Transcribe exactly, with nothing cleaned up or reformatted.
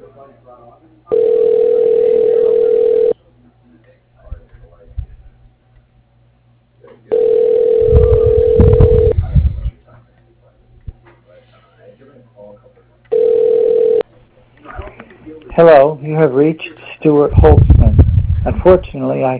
Hello, you have reached Stuart Holtzman. Unfortunately, I